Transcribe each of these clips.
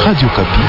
Radio Kapi.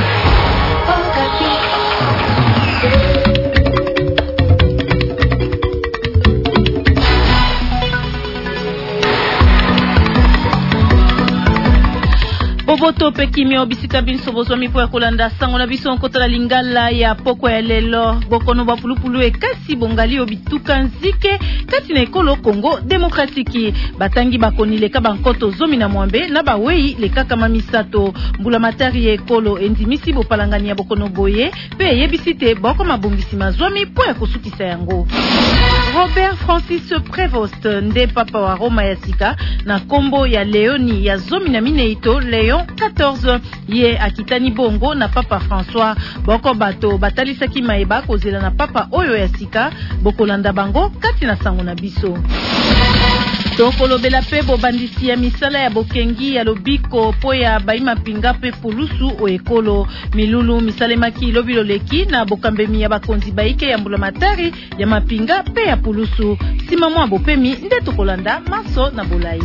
Boboto pekimio bisika binso bozwami po ya kolanda sango na biso nkotala lingala ya poko ya lelo bokono bapulupulu ekasi bongali obituka nzike kati na ekolo Congo Demokratiki batangi bakoni leka bankoto zomi na mwambe na bawei leka kama misato mbula matari ya ekolo endimisi bopalangani ya bokono boye pe yebisite boko mabongisi mazwami po ya kosukisa yango. Robert Francis Prévost nde papa wa Roma ya sika na kombo ya Leoni ya zomi na mineito Leon 14 ye akitani bongo na papa François boko bato batalisaki maeba kozela na papa oyo ya sika bokolanda bango kati na sango na biso. Tokolobela pe bobandisi ya misala ya bokengi ya lobiko po ya baima pinga pe pulusu o ekolo milulu misalemaki lobiloleki na bokambemi ya bakonzi baike ya mbula matari ya mapinga pe ya pulusu sima mwa bopemi nde tokolanda maso na bolai.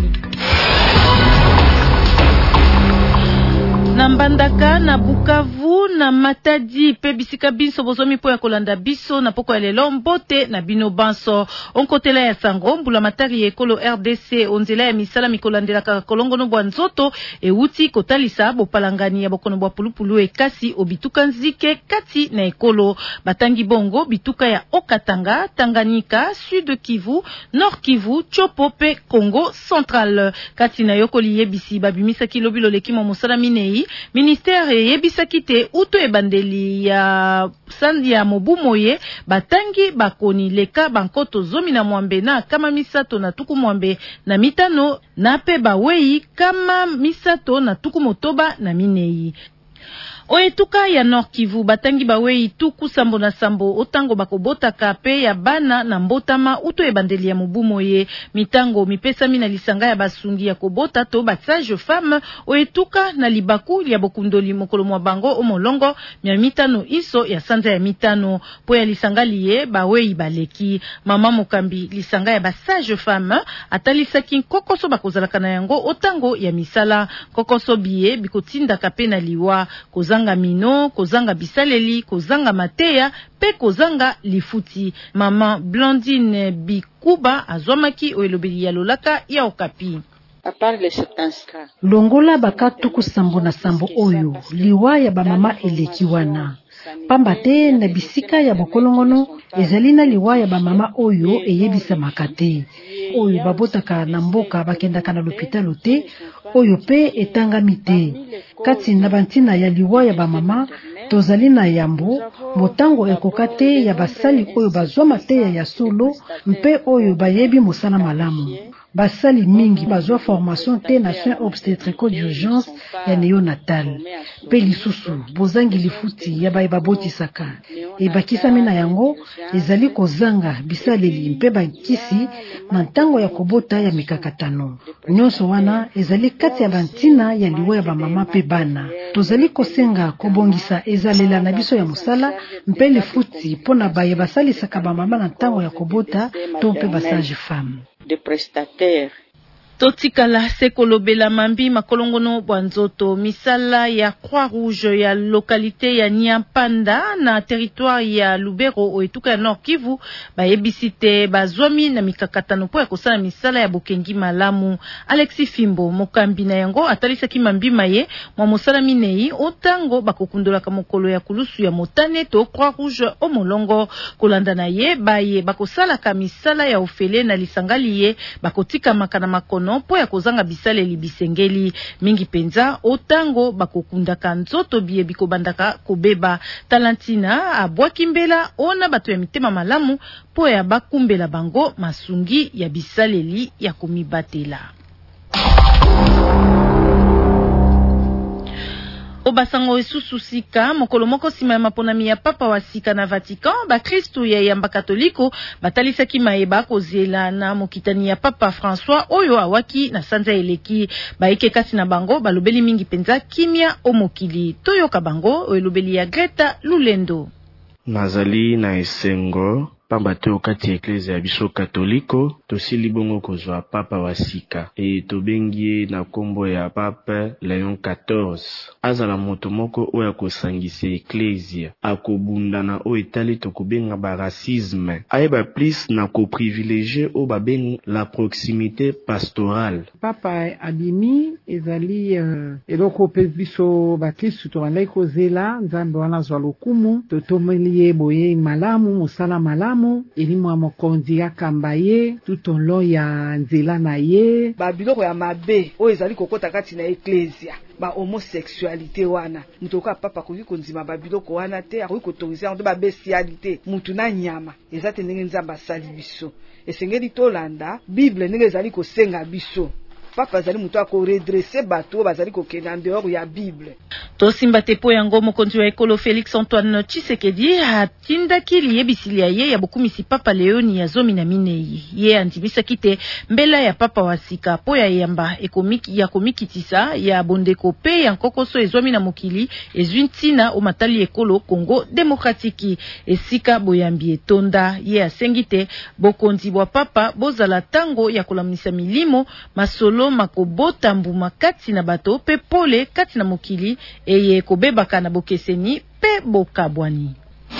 Na Mbandaka, na Bukavu, na Matadi, pe bisika biso bozomi po ya kolanda biso na poko ya lelo mbote na bino banso. Onkotela ya sango, mbula matari ya ekolo RDC, onzela ya misala mikolandela kaka kolongono bwa nzoto, uti kotalisa bopalangani ya bokono bwa pulupulu ekasi obituka nzike kati na ekolo. Batangi bongo, bituka ya Okatanga, Tanganyika, Sud Kivu, Nord Kivu, Chopo pe Congo Central. Kati na yokoli yebisi, babimisa kilobilo lekimo mosala minei, ministère yebisaki te uto ebandeli ya sandi ya mobumoye batangi bakoni leka bankoto zomi na mwambe na kama misato na tuku mwambe na mitano na pe bawei kama misato na tuku motoba na minei. Oetuka ya Nord Kivu batangi bawei tuku sambo na sambo otango bakobota kape ya bana na mbotama uto ebandeli ya mobumoye mitango mipesa mina lisanga ya basungi ya kobota to batsage femme oetuka na libaku ya bokundoli mokolo mwa bango omolongo mia mitano iso ya sanza ya mitano po ya lisanga liye bawei baleki mama mokambi lisanga ya basage femme atalisaki kokoso bakozalaka na yango otango ya misala kokoso biye bikotinda kape na liwa kozanga mino, kozanga bisaleli, kozanga mateya, pe kozanga lifuti. Mama Blandine Bikuba azwamaki oelobeli ya lolaka ya Okapi. Longola bakatuku sambo na sambo oyo, liwa ya bamama eleki wana. Pamba te na bisika ya bokolongono, ezalina liwa ya bamama oyo eyebisa makate. Oyo babotaka na mboka bakendaka na lopitalo te, oyo pe etangami te. Kati na bantina ya liwa ya bamama, tozali na yambo, motango ekokate ya basali oyo bazwa mateya ya solo, mpe oyo bayebi mosala malamu. Basali mingi bazwa formation te na soins obstétricaux d'urgence ya néonatal. Pe lisusu, bozangi lifuti ya baye babotisaka. Ebakisami na yango, ezali kozanga bisaleli mpe bakisi na ntango ya kobota ya mikakatano. Nyonso wana, ezali kati ya bantina ya liwa ya bamama pe bana. Tozali kosenga kobongisa ezalela na biso ya mosala, mpe lifuti pona baye basalisaka bamama na ntango ya kobota to mpe basage femme. De prestataires. Totikala sekolobela mambi makolongono bwanzoto misala ya Croix-Rouge ya localité ya Nyampanda na territoire ya Lubero oetuka ya Nord Kivu bayebisite bazwami na mikakatano po ya kosala misala ya bokengi malamu. Alexis Fimbo mokambi na yango atalisaki mambi maye mwa mosala minei otango bakokundolaka mokolo ya kulusu ya motane to Croix-Rouge omolongo kolanda na ye baye bakosala ka misala ya ofele na lisangali ye bakotika makana makono po ya kozanga bisaleli bisengeli mingi penza otango bakokundaka nzoto biye bikobandaka kobeba talantina abwaki mbela ona bato ya mitema malamu po ya bakumbela bango masungi ya bisaleli ya komibatela. Obasango esusu sika mokolo moko sima ya maponami ya papa wa sika na Vatican ba Kristu ya yamba katoliko batalisaki maeba kozela na mokitani ya papa François oyo awaki na sanza eleki baike kasi na bango balobeli mingi penza kimia omokili toyoka bango elobeli ya Greta Lulendo. Nazali na esengo pamba te okati eklezia ya biso katoliko tosili bongo kozwa papa wa sika tobengi na kombo ya Pape Léon XIV. Azala moto moko oyo akosangisa eklezia, akobunda na oyo etali tokobenga ba racisme, ayeba plus na koprivilégier oyo babengi la proximité pastorale. Papa abimi ezali eloko pe biso bakristu tobandaki kozela nzambe wana azwa lokumu totomeli ye boye malamu mosala malamu elimu ya mokonzi akamba ye tutolo ya nzela na ye babiloko ya mabe oyo ezali kokota kati na eklezia ba homosexualité wana mutu ka papa koki konzima babiloko wana te akoki kotorize yango ba bestialité mutu na nyama eza te ndenge nzambe asali biso esengeli tolanda bible ndenge ezali kosenga biso. Papa azali mutu ako redresser bato bazali kokenda dehors ya Bible. Tosimba tepo yango mokonzi wa ekolo Félix Antoine Tshisekedi atindaki liyebisili ya ye ya bokumisi Papa Léoni ya 14. Ye andimisaki te mbela ya papa wa sika po ya yamba ya komikitisa ya bondeko pe ya nkokoso ezwami na mokili ezwi ntina o matali ekolo Congo Démocratique esika boyambi etonda. Ye asengi te bokonzi bwa papa bozala tango ya kolamisa milimo masolo makobota mbuma kati na bato pe pole kati na mokili eye kobebaka na bokeseni pe bokabwani.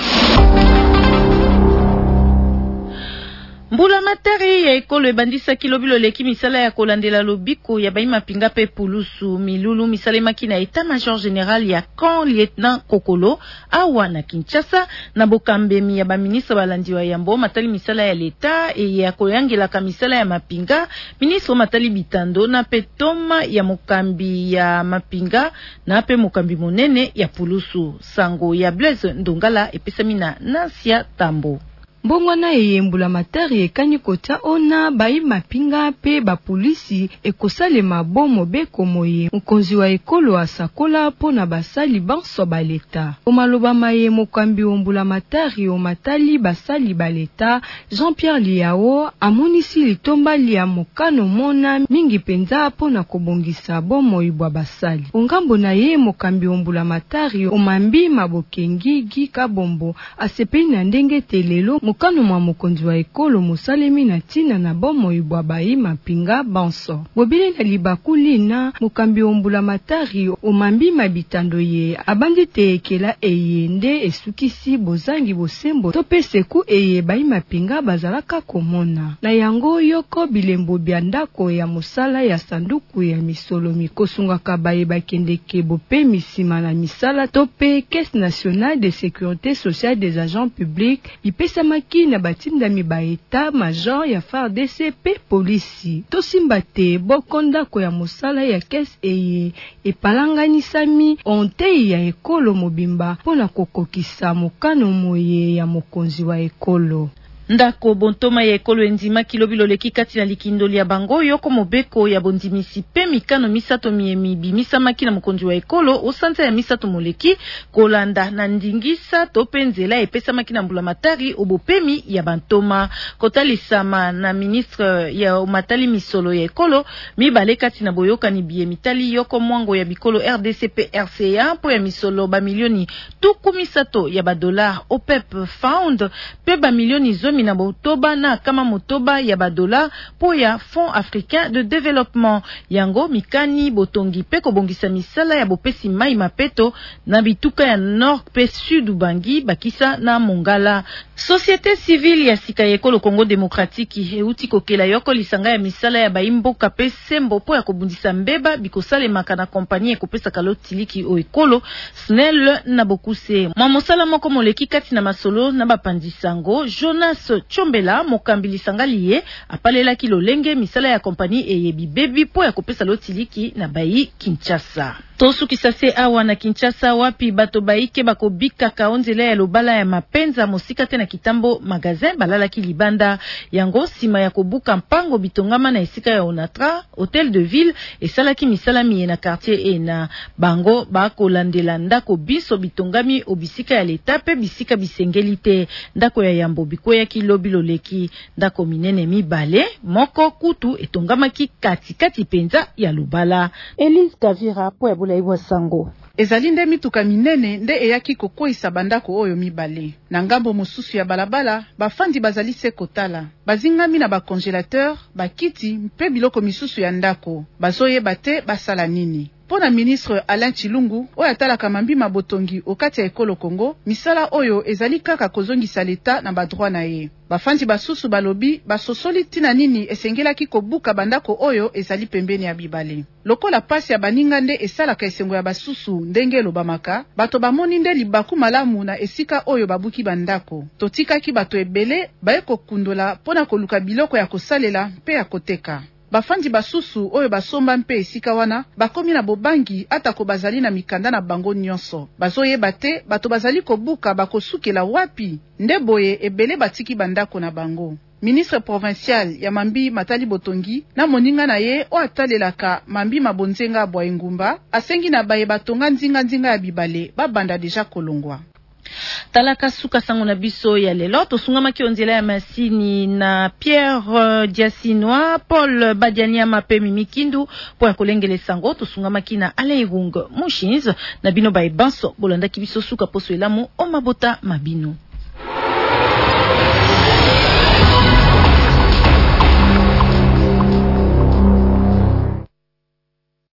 Mbula matari ya ekolo ebandisa kilobilo leki misala ya kolandela lobiko ya baima pinga pe pulusu milulu misale makina état-major général ya camp lieutenant Kokolo awa na Kinshasa na bokambemi ya baministre balandi wa yambo matali misala ya leta e ya koyangela ka misala ya mapinga ministre matali bitando na pe toma ya mokambi ya mapinga na pe mokambi monene ya pulusu sango ya Blaise Ndongala epesami na Nasia Tambo. Mbongwana eyembula matari ekani kota ona bai mapinga pe ba polisi ekosalema bomo beko moye mokonzi wa ekolo asakola pona basali banso baleta omaloba maye mokambi ombula matari o matali basali baleta Jean-Pierre Liao amonisi litomba lia mokano mona mingi penza pona kobongisa bomo ibwa basali ongambo na ye mokambi ombula matari omambi mabokengi gika bombo asepeni na ndenge telelo mokano mwa mokonzi wa ekolo musalemi na tina na bomo ibwa bai mapinga banso bobile na libakuli na mokambi ombula matari omambi mabitando ye abandi te ekela eyende esukisi bozangi bosembo tope seku eye bai mapinga bazalaka komona na yango yoko bilembo bya ndako ya musala ya sanduku ya misolo mikosungaka baye bakendeke bope misima na misala tope Caisse nationale de sécurité sociale des agents publics ipesamaki na batindami ba état-major ya FARDC pe polisi tosimba te bokonda ko ya musala ya caisse eye epalanganisami onte ya ekolo mobimba pona kokokisa mokano moye ya mokonzi wa ekolo. Ndako bontoma ya ekolo enzima kilobilo leki kati na likindoli ya bango yoko mobeko ya bondimisi pe mikano misato miemi bimisa makina mokonzi wa ekolo osanta ya misato moleki kolanda na ndingisa tope nzela epesa makina mbula matari obopemi ya bantoma kotalisama na ministre ya matali misolo ya ekolo mibale kati na boyoka ni biye mitali yoko mwango ya bikolo RDCP RCA po ya misolo ba milioni tuku misato ya badolar OPEP Fund pe ba milioni zomi na botoba na kama motoba ya badola po ya Fonds Africain de Développement yango mikani botongi pe kobongisa misala ya bopesi mai mapeto na bituka ya Nord pe Sud Ubangi bakisa na Mongala. Société civile ya sika ekolo Congo Démocratique euti kokela yoko lisanga ya misala ya baimboka pe sembo po ya kobundisa mbeba bikosale makana kompanie ekopesa kalotiliki o ekolo SNEL na bokuse mamosala moko moleki kati na masolo na bapandisango Jonas Chombela mokambi lisanga liye apalela kilolenge misala ya kompanie eyebi bebi po ya kopesa lotiliki na bayi Kinshasa. Tosuki sase awa na Kinshasa wapi bato baike bakobika kaonzela ya lobala ya mapenza mosika te na kitambo magazin balala ki libanda yango sima ya kobuka mpango bitongama na esika ya Onatra Hôtel de Ville esalaki misalami na quartier ena bango bakolandela ndako biso bitongami obisika ya leta pe bisika bisengelite ndako ya yambo bikoya kilobilo leki ndako minene mibale moko kutu etongamaki kati penza ya lobala. Elise Kavira po ya Bulaibwa Sango. ezali nde mituka minene nde eyaki kokweyisa bandako oyo mibale. Na ngambo mosusu ya balabala, bafandi bazali se kotala. Bazingami na bakongelateur, bakiti mpe biloko misusu ya ndako. Bazoyeba te basala nini. Pona ministre Alain Chilungu, oyo atalaka mambima botongi okati ya ekolo Kongo, misala oyo ezali kaka kozongisa leta na badroit na ye. Bafandi basusu balobi, basosoli tina nini esengelaki kobuka bandako oyo ezali pembeni ya bibale. Lokola pasi ya baninga nde esalaka esengo ya basusu ndenge lobamaka, bato bamoni nde libaku malamu na esika oyo babuki bandako. Totikaki bato ebele, baye kokundola pona koluka biloko ya kosalela mpe ya koteka. Bafandi basusu oyo basomba mpe esika wana bakomi na bobangi atako bazali na mikanda na bango nyonso. Bazoyeba te bato bazali kobuka bakosukela wapi nde boye ebele batiki bandako na bango. Ministre provincial ya Mambi Matali Botongi na moninga na ye o atalelaka Mambi Mabonzenga bwa engumba asengi na baye batonga nzinga ya bibale babanda deja kolongwa. Talaka suka sango na biso ya lelo tosungamaki onzela ya masini na Pierre Diasinois, Paul Badianiama pe Mimikindu po ya kolengele sango tosungamaki na Alairung Mushins na bino ba ibanso bolanda kibiso suka poso elamu o mabota mabino.